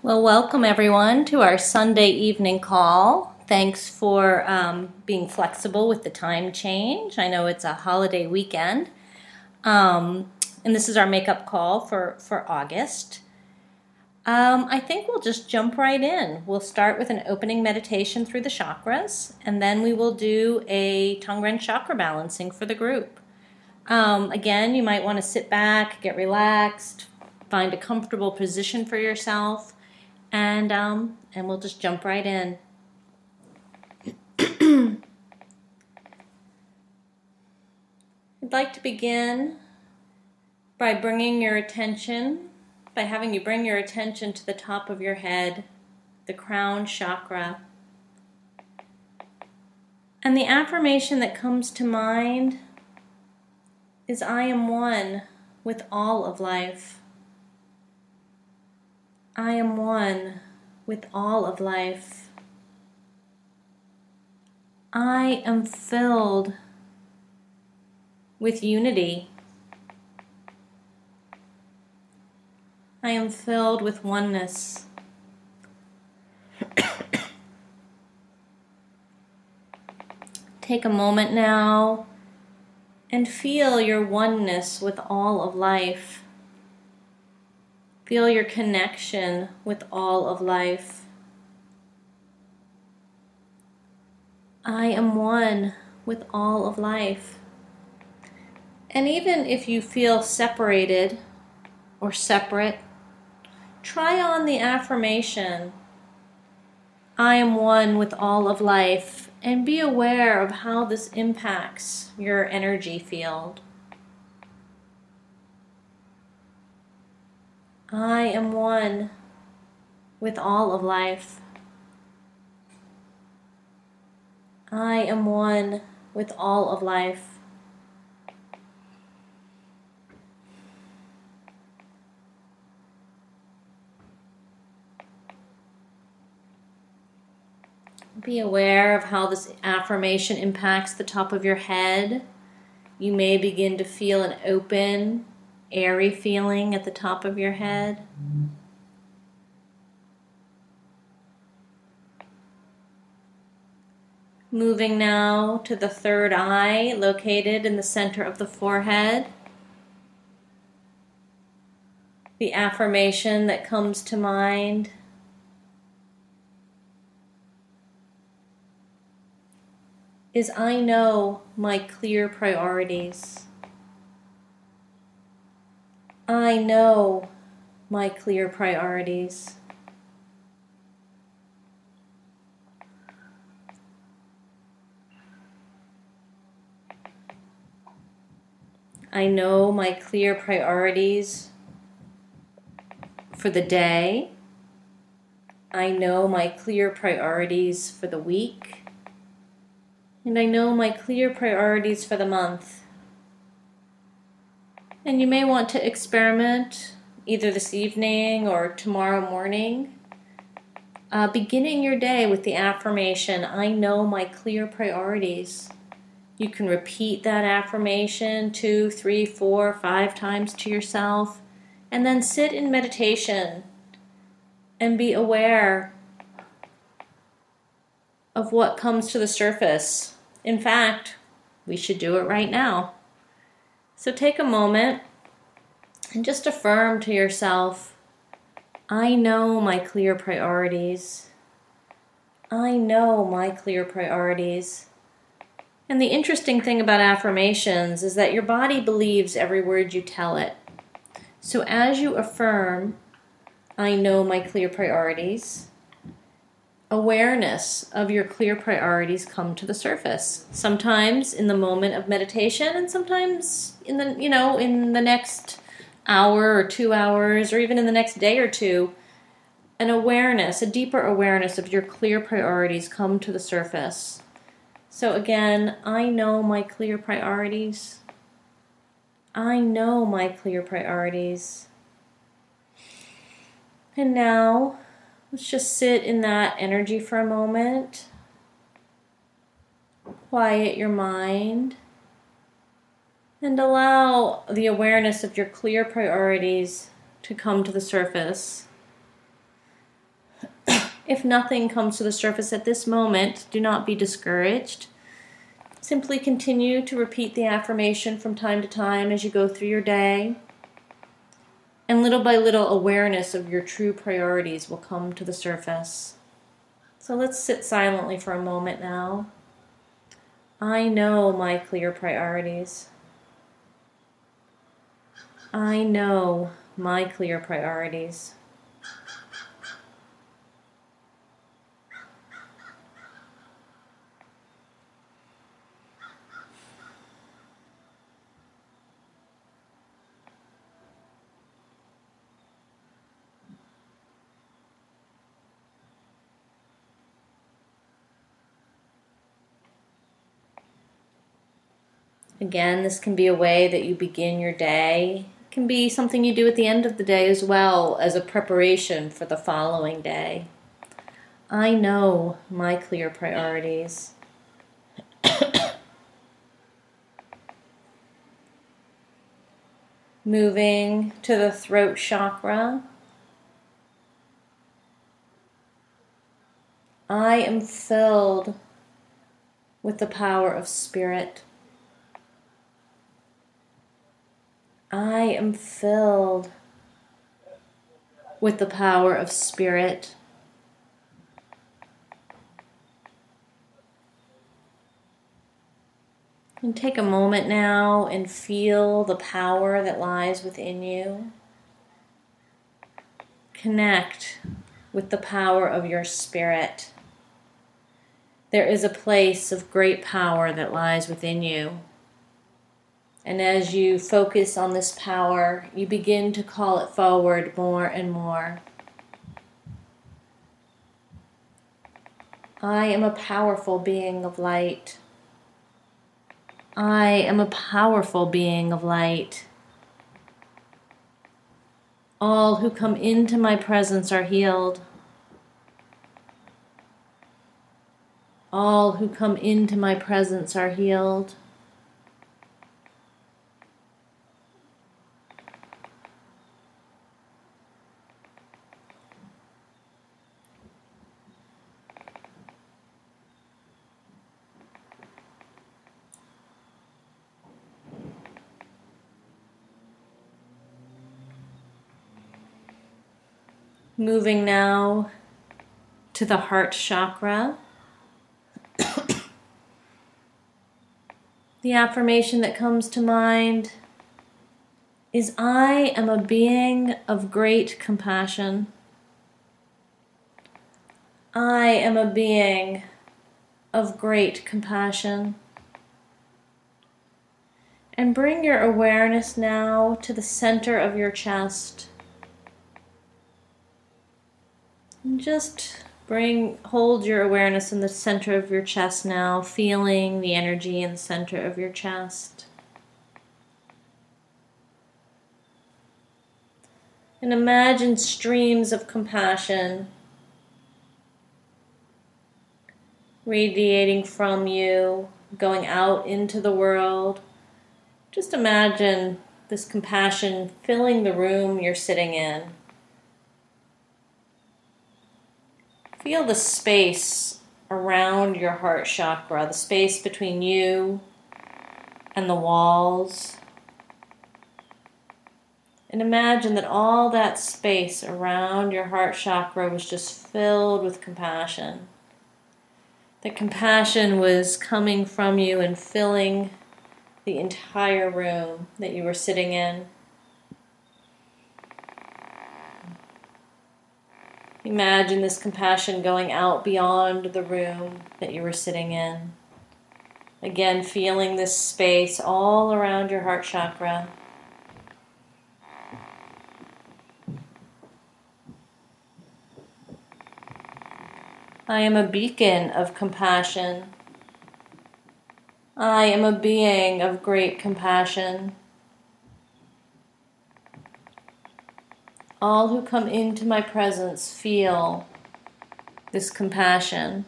Well, welcome everyone to our Sunday evening call. Thanks for being flexible with the time change. I know it's a holiday weekend. And this is our makeup call for August. I think we'll just jump right in. We'll start with an opening meditation through the chakras, and then we will do a Tongren chakra balancing for the group. Again, you might want to sit back, get relaxed, find a comfortable position for yourself. And we'll just jump right in. I'd like to begin by having you bring your attention to the top of your head, the crown chakra. And the affirmation that comes to mind is, I am one with all of life. I am one with all of life. I am filled with unity. I am filled with oneness. Take a moment now and feel your oneness with all of life. Feel your connection with all of life. I am one with all of life. And even if you feel separated or separate, try on the affirmation, I am one with all of life, and be aware of how this impacts your energy field. I am one with all of life. I am one with all of life. Be aware of how this affirmation impacts the top of your head. You may begin to feel an open, airy feeling at the top of your head. Moving now to the third eye, located in the center of the forehead. The affirmation that comes to mind is, I know my clear priorities. I know my clear priorities. I know my clear priorities for the day. I know my clear priorities for the week. And I know my clear priorities for the month. And you may want to experiment either this evening or tomorrow morning, beginning your day with the affirmation, I know my clear priorities. You can repeat that affirmation 2, 3, 4, 5 times to yourself, and then sit in meditation and be aware of what comes to the surface. In fact, we should do it right now. So take a moment and just affirm to yourself, I know my clear priorities. I know my clear priorities. And the interesting thing about affirmations is that your body believes every word you tell it. So as you affirm, I know my clear priorities, awareness of your clear priorities come to the surface. Sometimes in the moment of meditation, and sometimes in the next hour or 2 hours, or even in the next day or two, a deeper awareness of your clear priorities come to the surface. So again, I know my clear priorities. I know my clear priorities. And now, let's just sit in that energy for a moment. Quiet your mind. And allow the awareness of your clear priorities to come to the surface. If nothing comes to the surface at this moment, do not be discouraged. Simply continue to repeat the affirmation from time to time as you go through your day. And little by little, awareness of your true priorities will come to the surface. So let's sit silently for a moment now. I know my clear priorities. I know my clear priorities. Again, this can be a way that you begin your day. It can be something you do at the end of the day as well as a preparation for the following day. I know my clear priorities. Moving to the throat chakra. I am filled with the power of spirit. I am filled with the power of spirit. And take a moment now and feel the power that lies within you. Connect with the power of your spirit. There is a place of great power that lies within you. And as you focus on this power, you begin to call it forward more and more. I am a powerful being of light. I am a powerful being of light. All who come into my presence are healed. All who come into my presence are healed. Moving now to the heart chakra. The affirmation that comes to mind is I am a being of great compassion. I am a being of great compassion. And bring your awareness now to the center of your chest. And just hold your awareness in the center of your chest now, feeling the energy in the center of your chest. And imagine streams of compassion radiating from you, going out into the world. Just imagine this compassion filling the room you're sitting in. Feel the space around your heart chakra, the space between you and the walls. And imagine that all that space around your heart chakra was just filled with compassion. That compassion was coming from you and filling the entire room that you were sitting in. Imagine this compassion going out beyond the room that you were sitting in. Again, feeling this space all around your heart chakra. I am a beacon of compassion. I am a being of great compassion. All who come into my presence feel this compassion.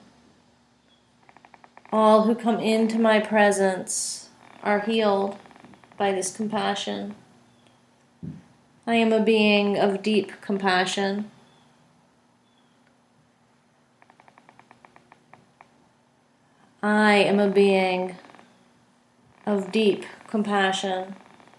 All who come into my presence are healed by this compassion. I am a being of deep compassion. I am a being of deep compassion.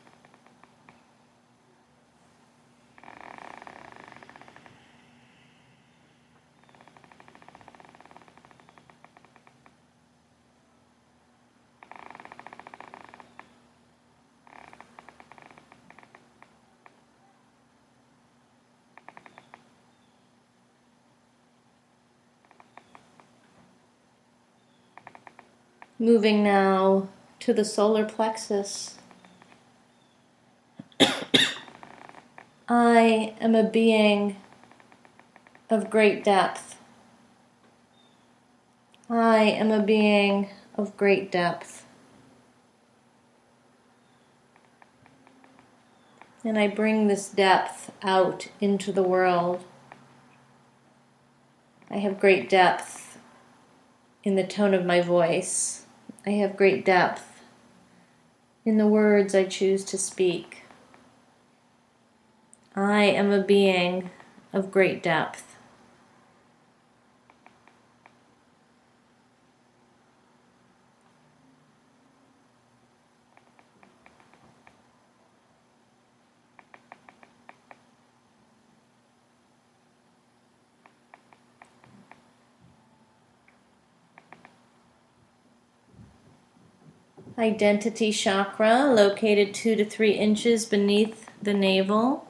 Moving now to the solar plexus. I am a being of great depth. I am a being of great depth. And I bring this depth out into the world. I have great depth in the tone of my voice. I have great depth in the words I choose to speak. I am a being of great depth. Identity chakra located 2 to 3 inches beneath the navel.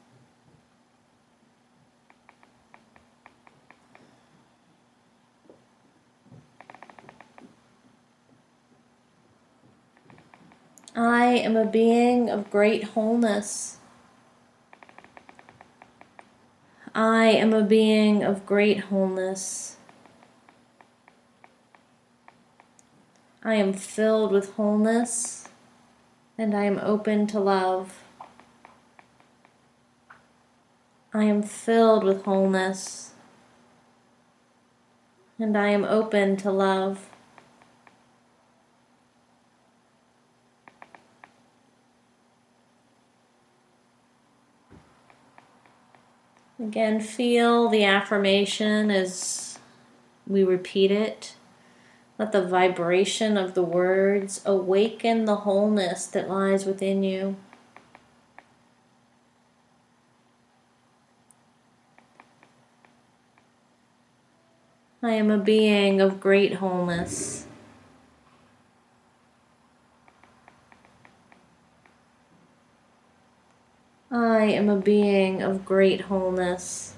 I am a being of great wholeness. I am a being of great wholeness. I am filled with wholeness, and I am open to love. I am filled with wholeness, and I am open to love. Again, feel the affirmation as we repeat it. Let the vibration of the words awaken the wholeness that lies within you. I am a being of great wholeness. I am a being of great wholeness.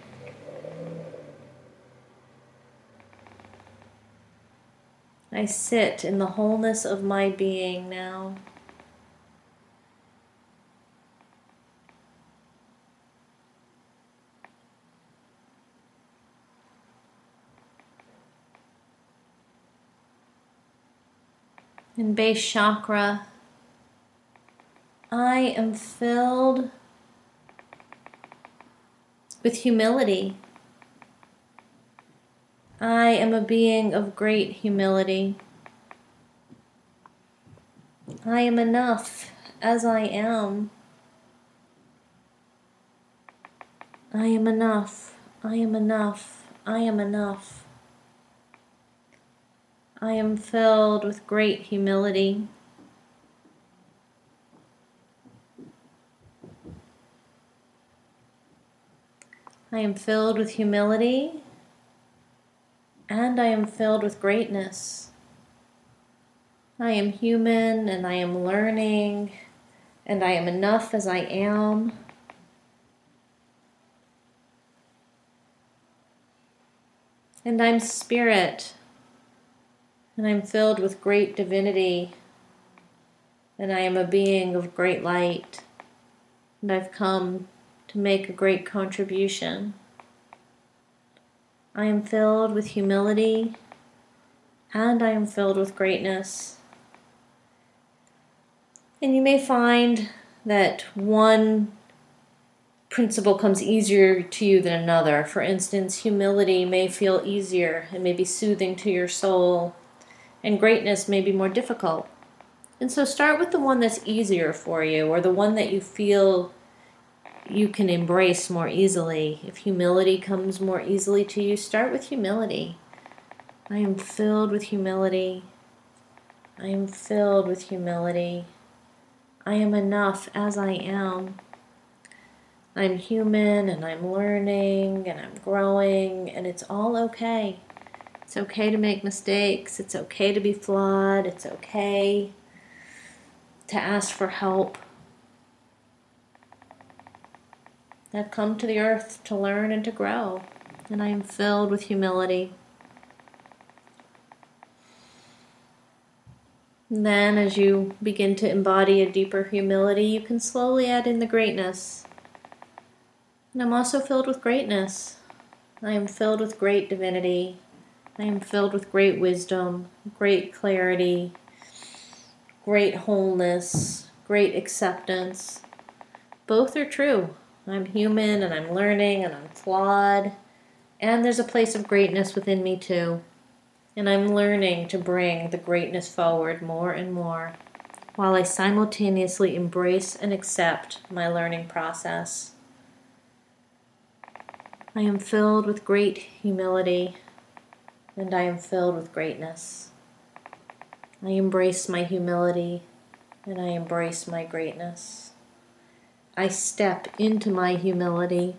I sit in the wholeness of my being now. In base chakra, I am filled with humility. I am a being of great humility. I am enough as I am. I am enough. I am enough. I am enough. I am filled with great humility. I am filled with humility, and I am filled with greatness. I am human, and I am learning, and I am enough as I am. And I'm spirit, and I'm filled with great divinity, and I am a being of great light, and I've come to make a great contribution. I am filled with humility, and I am filled with greatness. And you may find that one principle comes easier to you than another. For instance, humility may feel easier and may be soothing to your soul, and greatness may be more difficult. And so start with the one that's easier for you, or the one that you feel you can embrace more easily. If humility comes more easily to you, start with humility. I am filled with humility. I am filled with humility. I am enough as I am. I'm human and I'm learning and I'm growing, and it's all okay. It's okay to make mistakes. It's okay to be flawed. It's okay to ask for help. I've come to the earth to learn and to grow, and I am filled with humility. And then as you begin to embody a deeper humility, you can slowly add in the greatness. And I'm also filled with greatness. I am filled with great divinity. I am filled with great wisdom, great clarity, great wholeness, great acceptance. Both are true. I'm human and I'm learning and I'm flawed. And there's a place of greatness within me too. And I'm learning to bring the greatness forward more and more, while I simultaneously embrace and accept my learning process. I am filled with great humility, and I am filled with greatness. I embrace my humility, and I embrace my greatness. I step into my humility,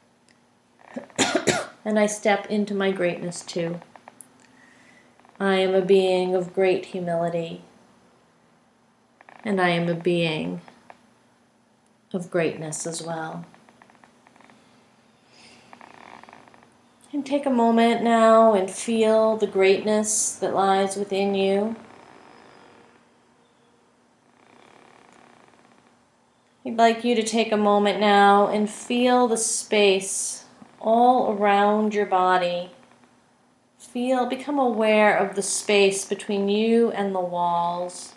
and I step into my greatness too. I am a being of great humility, and I am a being of greatness as well. And take a moment now and feel the greatness that lies within you. I'd like you to take a moment now and feel the space all around your body. Become aware of the space between you and the walls.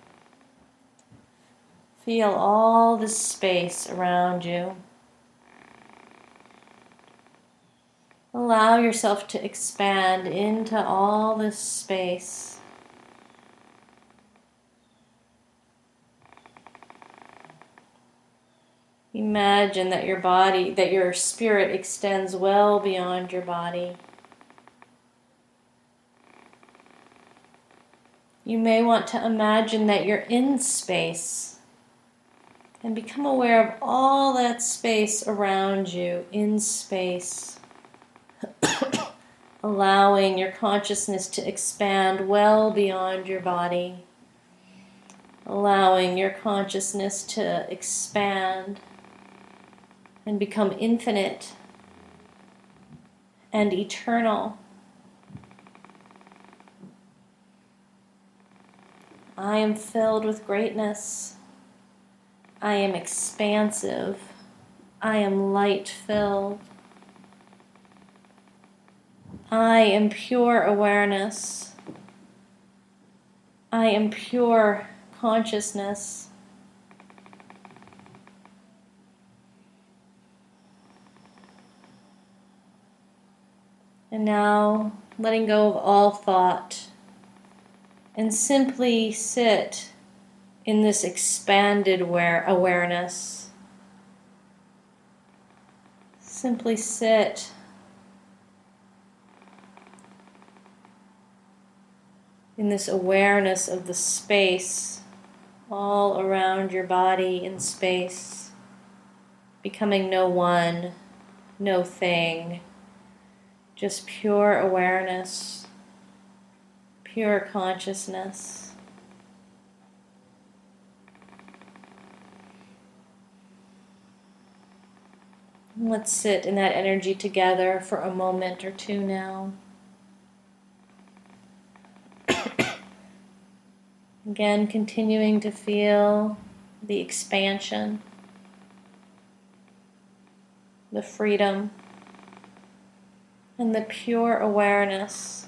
Feel all this space around you. Allow yourself to expand into all this space. Imagine that your spirit extends well beyond your body. You may want to imagine that you're in space and become aware of all that space around you in space. Allowing your consciousness to expand well beyond your body. Allowing your consciousness to expand and become infinite and eternal. I am filled with greatness. I am expansive. I am light-filled. I am pure awareness. I am pure consciousness. And now, letting go of all thought and simply sit in this expanded awareness. Simply sit in this awareness of the space all around your body in space, becoming no one, no thing, just pure awareness, pure consciousness. Let's sit in that energy together for a moment or two now. Again, continuing to feel the expansion, the freedom, and the pure awareness.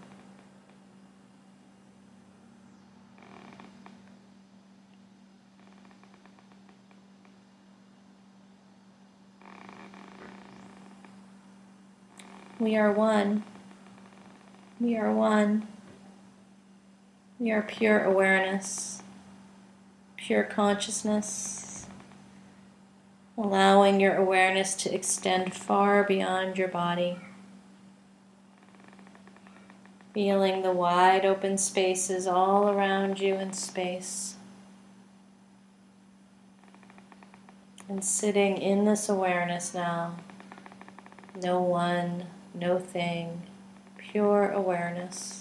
We are one. We are one. We are pure awareness, pure consciousness, allowing your awareness to extend far beyond your body. Feeling the wide open spaces all around you in space. And sitting in this awareness now. No one, no thing, pure awareness.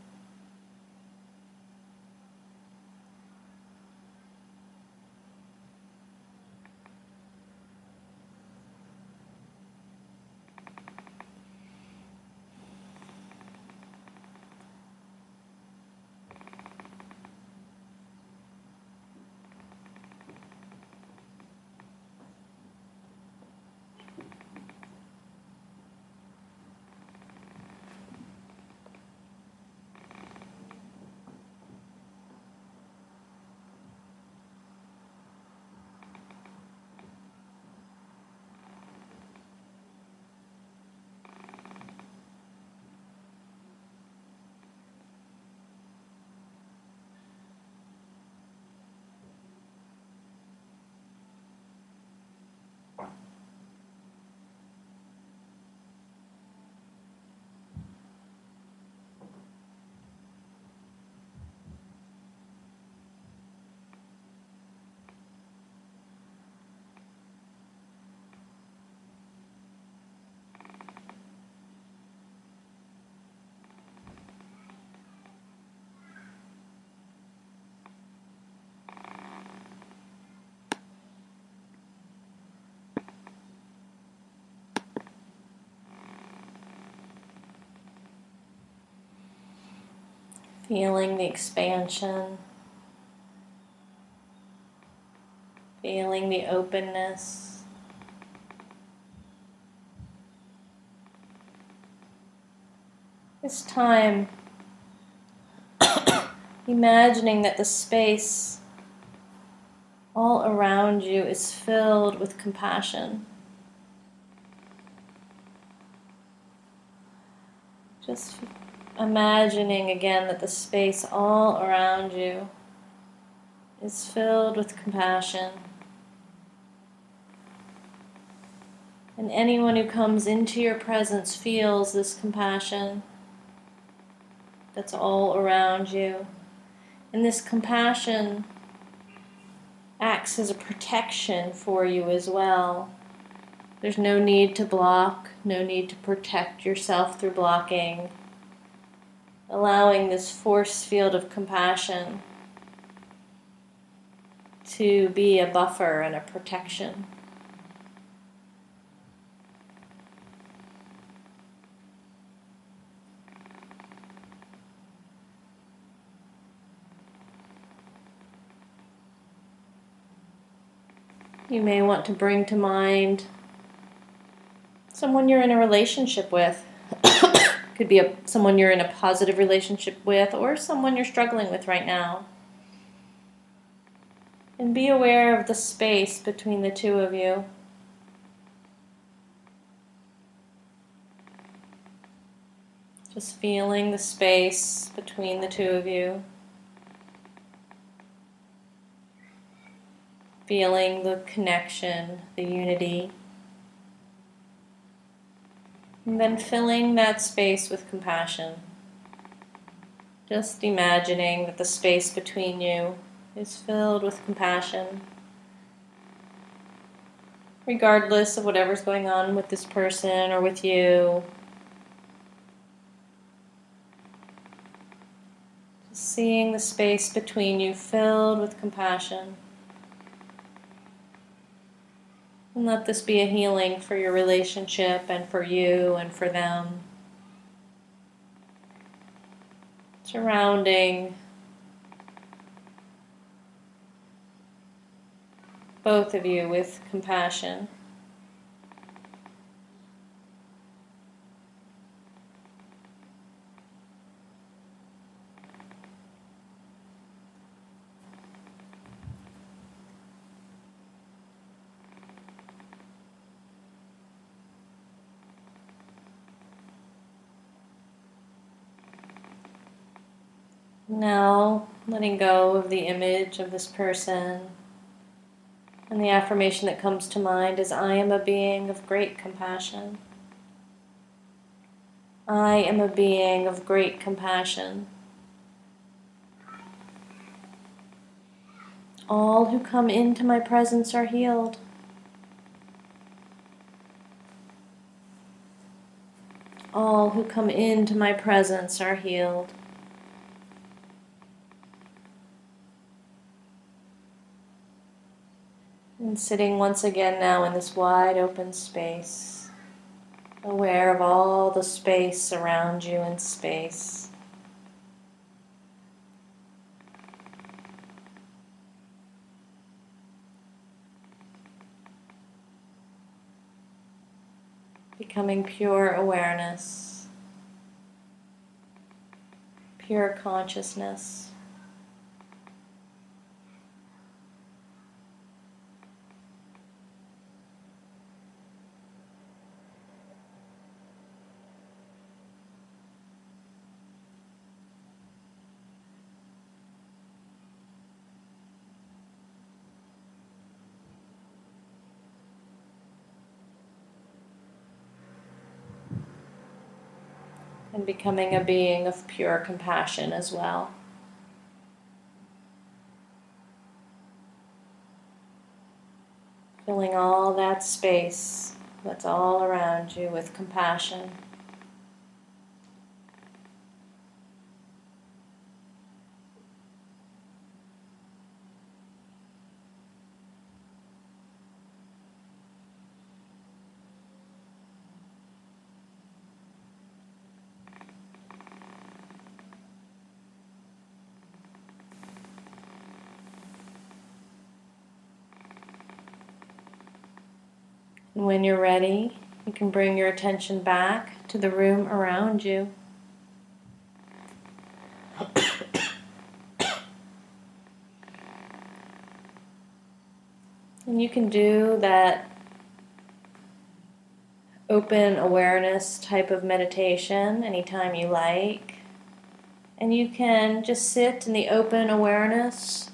Feeling the expansion, feeling the openness. This time, imagining that the space all around you is filled with compassion. Just imagining again that the space all around you is filled with compassion. And anyone who comes into your presence feels this compassion that's all around you. And this compassion acts as a protection for you as well. There's no need to block, no need to protect yourself through blocking. Allowing this force field of compassion to be a buffer and a protection. You may want to bring to mind someone you're in a relationship with. Could be someone you're in a positive relationship with, or someone you're struggling with right now. And be aware of the space between the two of you. Just feeling the space between the two of you. Feeling the connection, the unity. And then filling that space with compassion. Just imagining that the space between you is filled with compassion. Regardless of whatever's going on with this person or with you. Just seeing the space between you filled with compassion. And let this be a healing for your relationship and for you and for them. Surrounding both of you with compassion. Now, letting go of the image of this person, and the affirmation that comes to mind is, I am a being of great compassion. I am a being of great compassion. All who come into my presence are healed. All who come into my presence are healed. And sitting once again now in this wide open space, aware of all the space around you in space. Becoming pure awareness, pure consciousness. And becoming a being of pure compassion as well. Filling all that space that's all around you with compassion. And when you're ready, you can bring your attention back to the room around you. And you can do that open awareness type of meditation anytime you like. And you can just sit in the open awareness,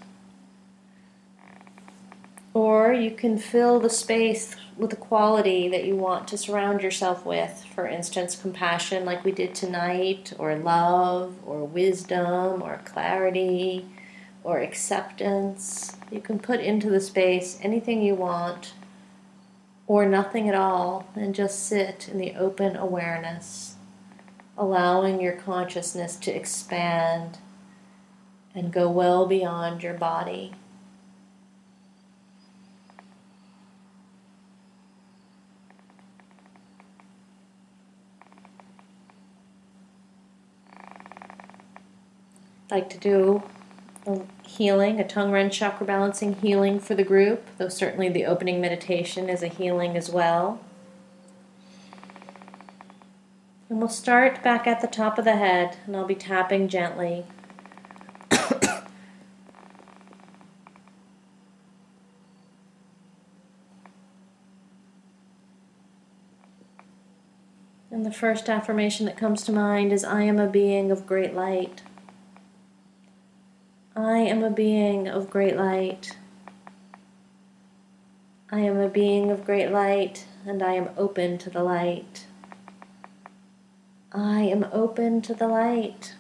or you can fill the space with a quality that you want to surround yourself with. For instance, compassion like we did tonight, or love, or wisdom, or clarity, or acceptance. You can put into the space anything you want, or nothing at all, and just sit in the open awareness, allowing your consciousness to expand and go well beyond your body. I'd like to do a healing, a Tongren chakra balancing healing for the group, though certainly the opening meditation is a healing as well. And we'll start back at the top of the head, and I'll be tapping gently. And the first affirmation that comes to mind is, I am a being of great light. I am a being of great light. I am a being of great light, and I am open to the light. I am open to the light.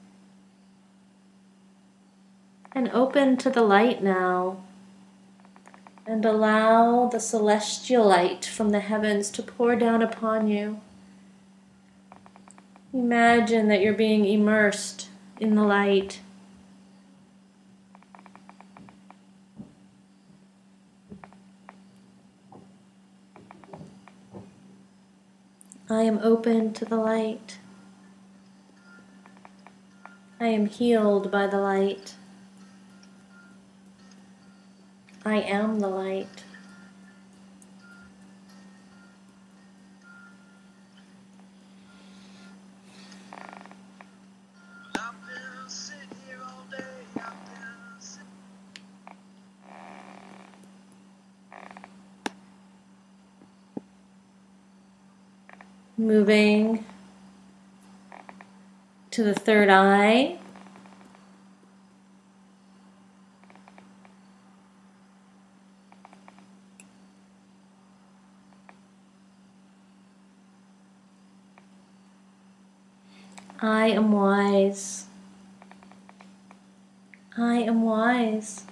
And open to the light now. And allow the celestial light from the heavens to pour down upon you. Imagine that you're being immersed in the light. I am open to the light. I am healed by the light. I am the light. Moving to the third eye. I am wise. I am wise.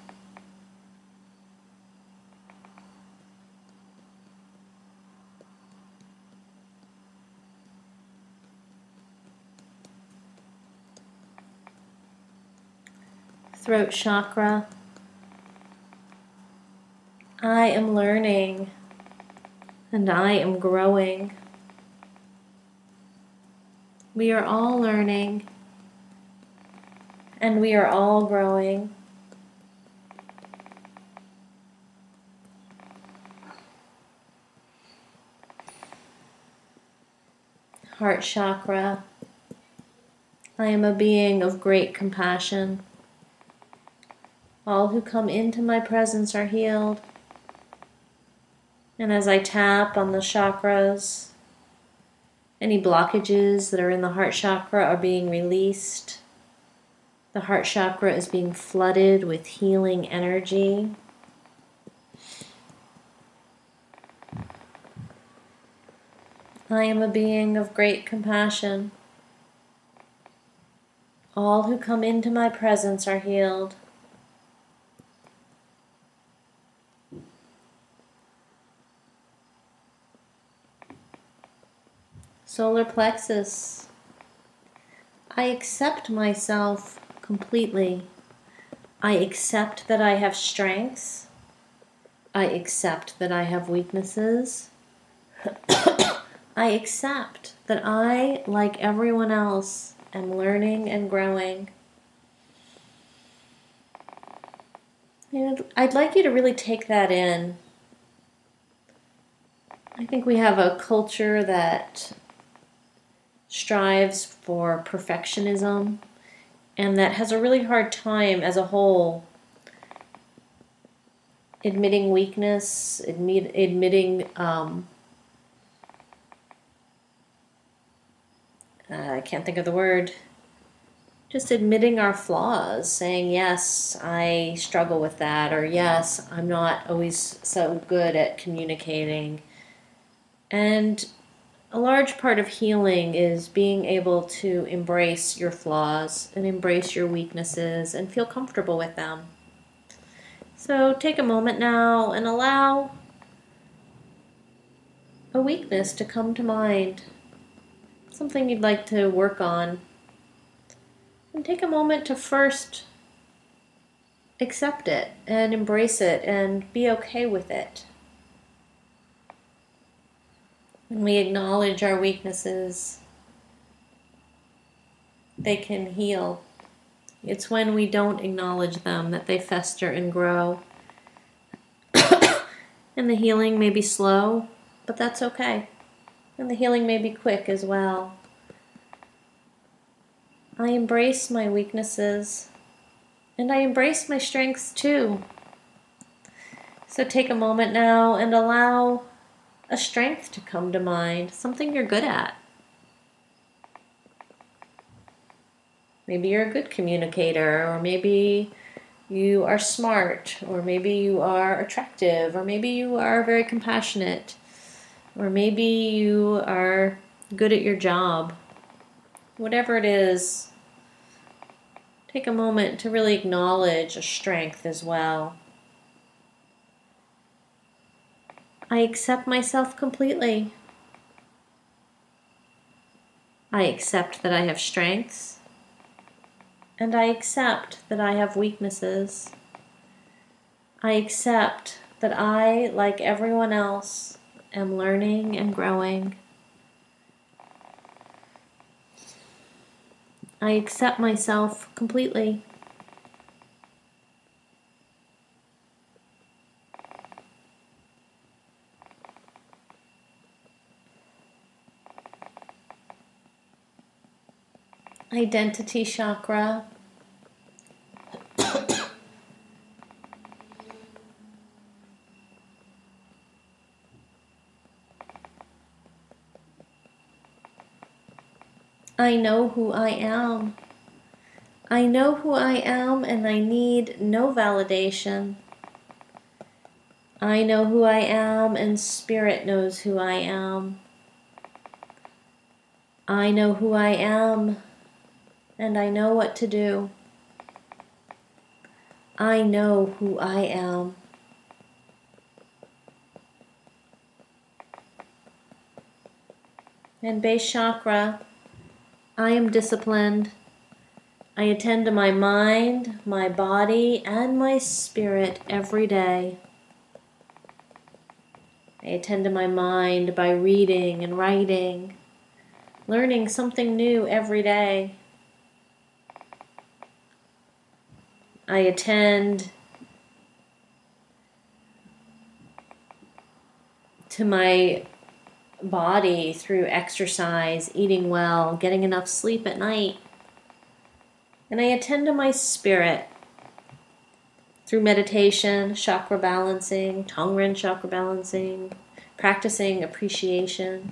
Throat chakra. I am learning and I am growing. We are all learning and we are all growing. Heart chakra. I am a being of great compassion. All who come into my presence are healed. And as I tap on the chakras, any blockages that are in the heart chakra are being released. The heart chakra is being flooded with healing energy. I am a being of great compassion. All who come into my presence are healed. Solar plexus. I accept myself completely. I accept that I have strengths. I accept that I have weaknesses. I accept that I, like everyone else, am learning and growing. And I'd like you to really take that in. I think we have a culture that strives for perfectionism and that has a really hard time as a whole admitting weakness, admitting I can't think of the word, just admitting our flaws, saying, yes, I struggle with that, or yes, I'm not always so good at communicating. And a large part of healing is being able to embrace your flaws and embrace your weaknesses and feel comfortable with them. So take a moment now and allow a weakness to come to mind, something you'd like to work on. And take a moment to first accept it and embrace it and be okay with it. When we acknowledge our weaknesses, they can heal. It's when we don't acknowledge them that they fester and grow. And the healing may be slow, but that's okay. And the healing may be quick as well. I embrace my weaknesses, and I embrace my strengths too. So take a moment now and allow a strength to come to mind, something you're good at. Maybe you're a good communicator, or maybe you are smart, or maybe you are attractive, or maybe you are very compassionate, or maybe you are good at your job. Whatever it is, take a moment to really acknowledge a strength as well. I accept myself completely. I accept that I have strengths, and I accept that I have weaknesses. I accept that I, like everyone else, am learning and growing. I accept myself completely. Identity chakra. I know who I am. I know who I am and I need no validation. I know who I am and Spirit knows who I am. I know who I am and I know what to do. I know who I am. And base chakra, I am disciplined. I attend to my mind, my body, and my spirit every day. I attend to my mind by reading and writing, learning something new every day. I attend to my body through exercise, eating well, getting enough sleep at night. And I attend to my spirit through meditation, chakra balancing, Tongren chakra balancing, practicing appreciation.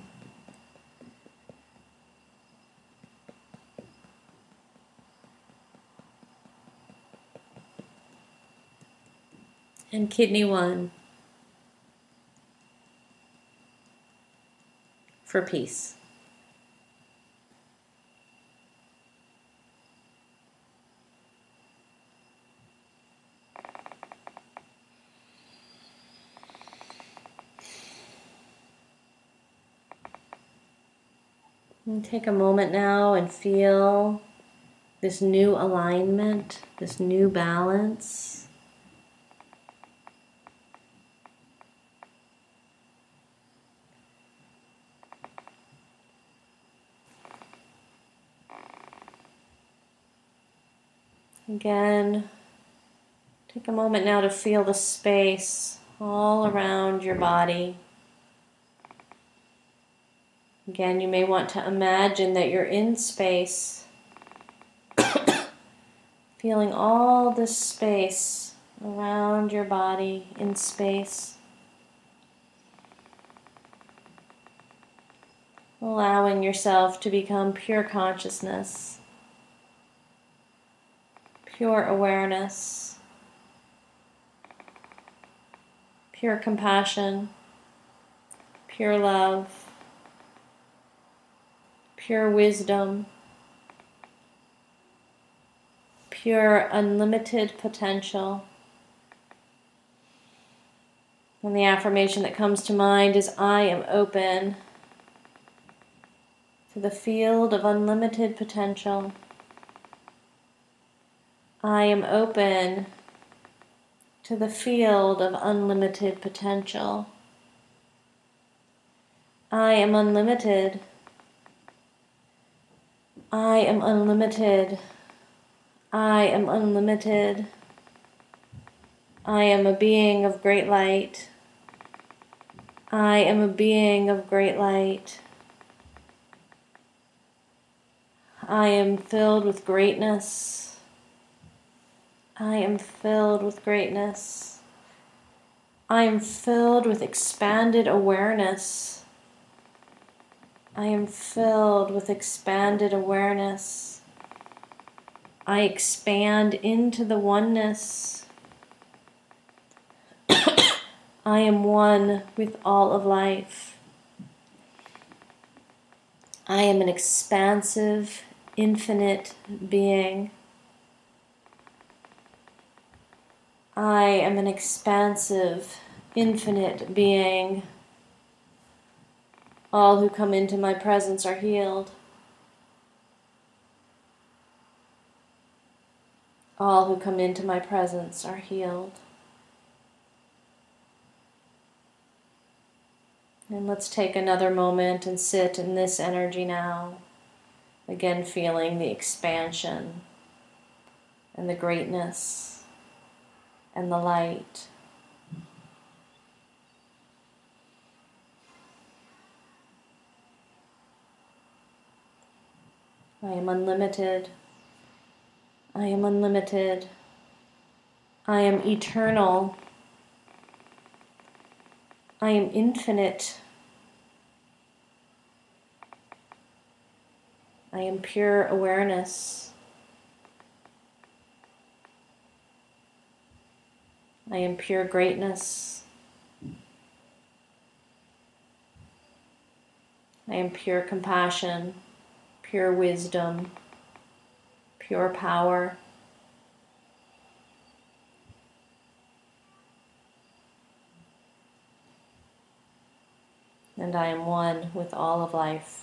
And kidney 1 for peace. And take a moment now and feel this new alignment, this new balance. Again, take a moment now to feel the space all around your body. Again, you may want to imagine that you're in space, feeling all this space around your body in space, allowing yourself to become pure consciousness, pure awareness, pure compassion, pure love, pure wisdom, pure unlimited potential. And the affirmation that comes to mind is, I am open to the field of unlimited potential. I am open to the field of unlimited potential. I am unlimited. I am unlimited. I am unlimited. I am a being of great light. I am a being of great light. I am filled with greatness. I am filled with greatness. I am filled with expanded awareness. I am filled with expanded awareness. I expand into the oneness. I am one with all of life. I am an expansive, infinite being. I am an expansive, infinite being. All who come into my presence are healed. All who come into my presence are healed. And let's take another moment and sit in this energy now. Again, feeling the expansion and the greatness and the light. I am unlimited. I am unlimited. I am eternal. I am infinite. I am pure awareness. I am pure greatness. I am pure compassion, pure wisdom, pure power. And I am one with all of life.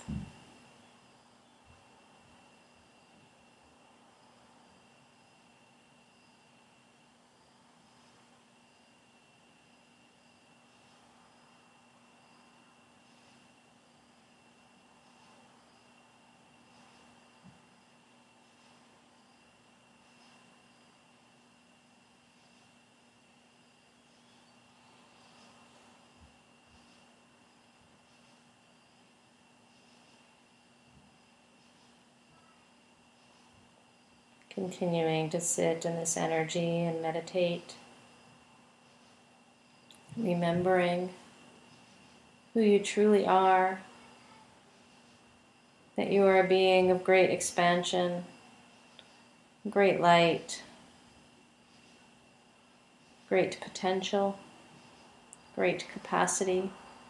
Continuing to sit in this energy and meditate, remembering who you truly are, that you are a being of great expansion, great light, great potential, great capacity,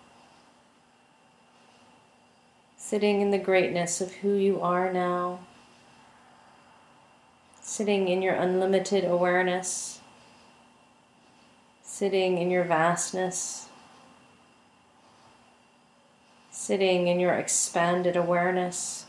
sitting in the greatness of who you are now, sitting in your unlimited awareness, sitting in your vastness, sitting in your expanded awareness.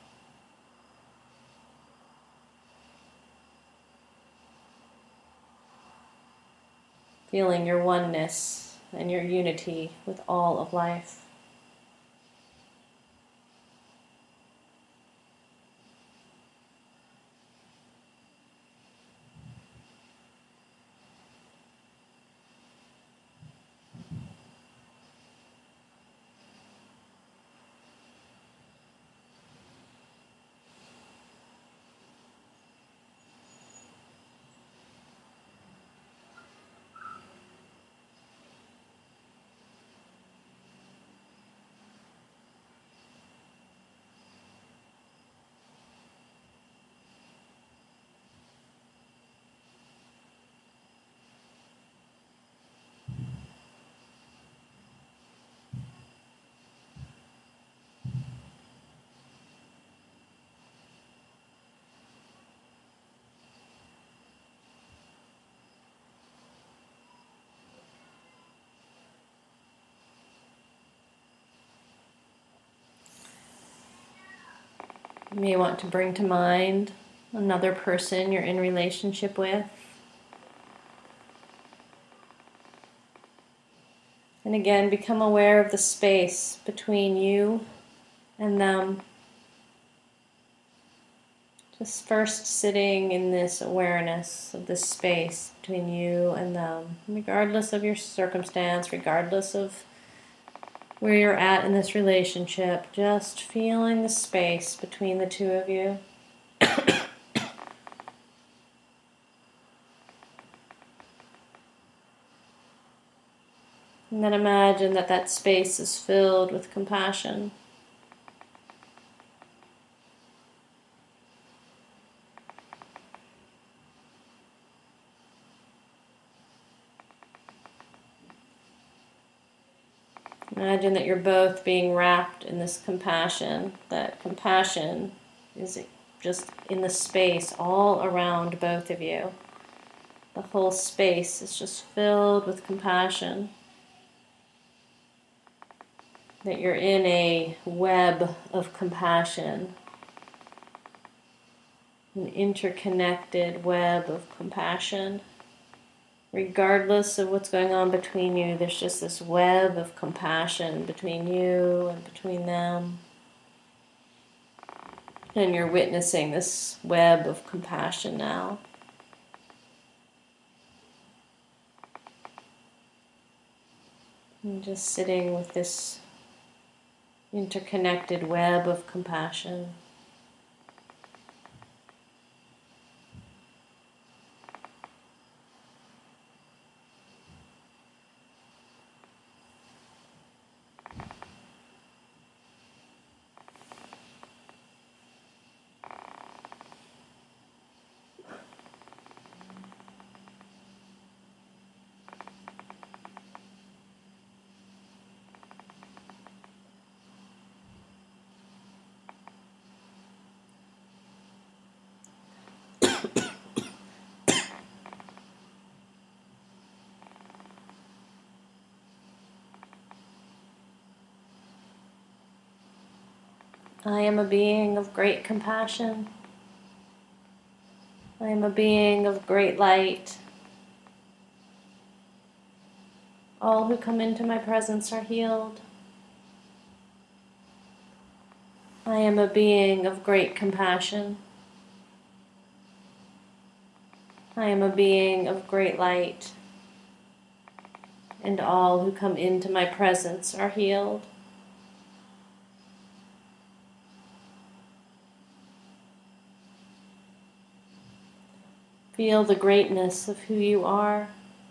Feeling your oneness and your unity with all of life. You may want to bring to mind another person you're in relationship with. And again, become aware of the space between you and them. Just first sitting in this awareness of this space between you and them, regardless of your circumstance, regardless of where you're at in this relationship, just feeling the space between the two of you. And then imagine that that space is filled with compassion. Imagine that you're both being wrapped in this compassion. That compassion is just in the space all around both of you. The whole space is just filled with compassion. That you're in a web of compassion. An interconnected web of compassion. Regardless of what's going on between you, there's just this web of compassion between you and between them. And you're witnessing this web of compassion now. And just sitting with this interconnected web of compassion. I am a being of great compassion. I am a being of great light. All who come into my presence are healed. I am a being of great compassion. I am a being of great light. And all who come into my presence are healed. Feel the greatness of who you are.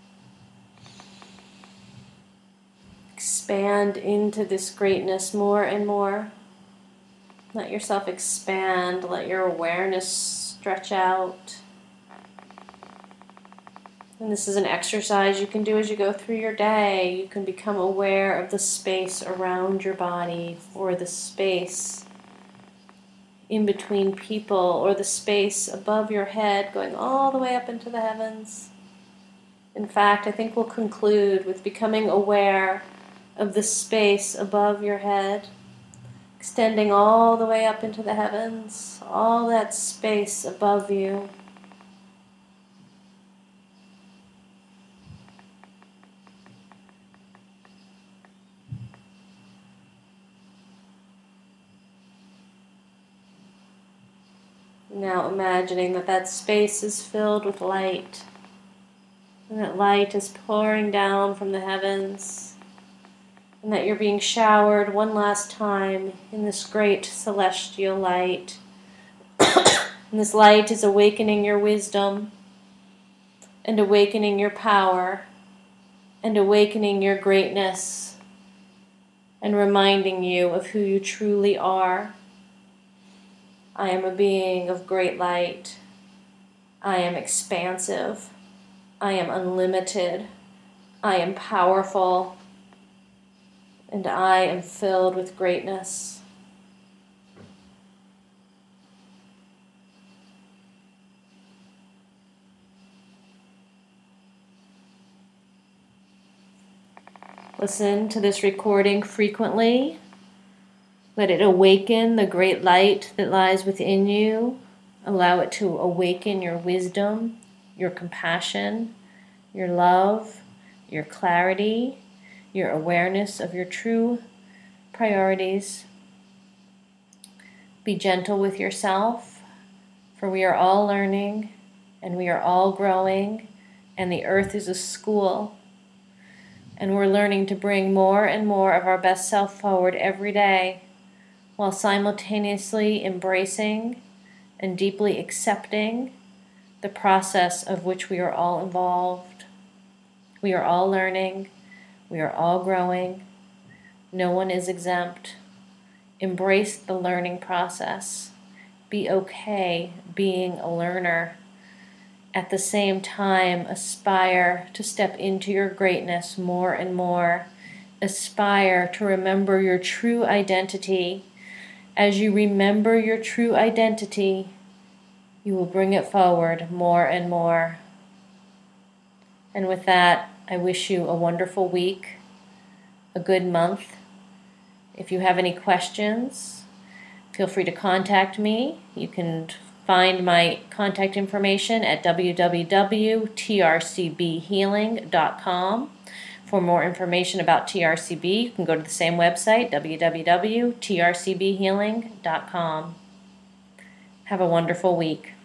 Expand into this greatness more and more. Let yourself expand. Let your awareness stretch out. And this is an exercise you can do as you go through your day. You can become aware of the space around your body, or the space in between people, or the space above your head going all the way up into the heavens. In fact, I think we'll conclude with becoming aware of the space above your head, extending all the way up into the heavens, all that space above you. Now imagining that that space is filled with light, and that light is pouring down from the heavens, and that you're being showered one last time in this great celestial light. And this light is awakening your wisdom, and awakening your power, and awakening your greatness, and reminding you of who you truly are. I am a being of great light. I am expansive. I am unlimited. I am powerful. And I am filled with greatness. Listen to this recording frequently. Let it awaken the great light that lies within you. Allow it to awaken your wisdom, your compassion, your love, your clarity, your awareness of your true priorities. Be gentle with yourself, for we are all learning and we are all growing, and the earth is a school. And we're learning to bring more and more of our best self forward every day, while simultaneously embracing and deeply accepting the process of which we are all involved. We are all learning. We are all growing. No one is exempt. Embrace the learning process. Be okay being a learner. At the same time, aspire to step into your greatness more and more. Aspire to remember your true identity. As you remember your true identity, you will bring it forward more and more. And with that, I wish you a wonderful week, a good month. If you have any questions, feel free to contact me. You can find my contact information at www.trcbhealing.com. For more information about TRCB, you can go to the same website, www.trcbhealing.com. Have a wonderful week.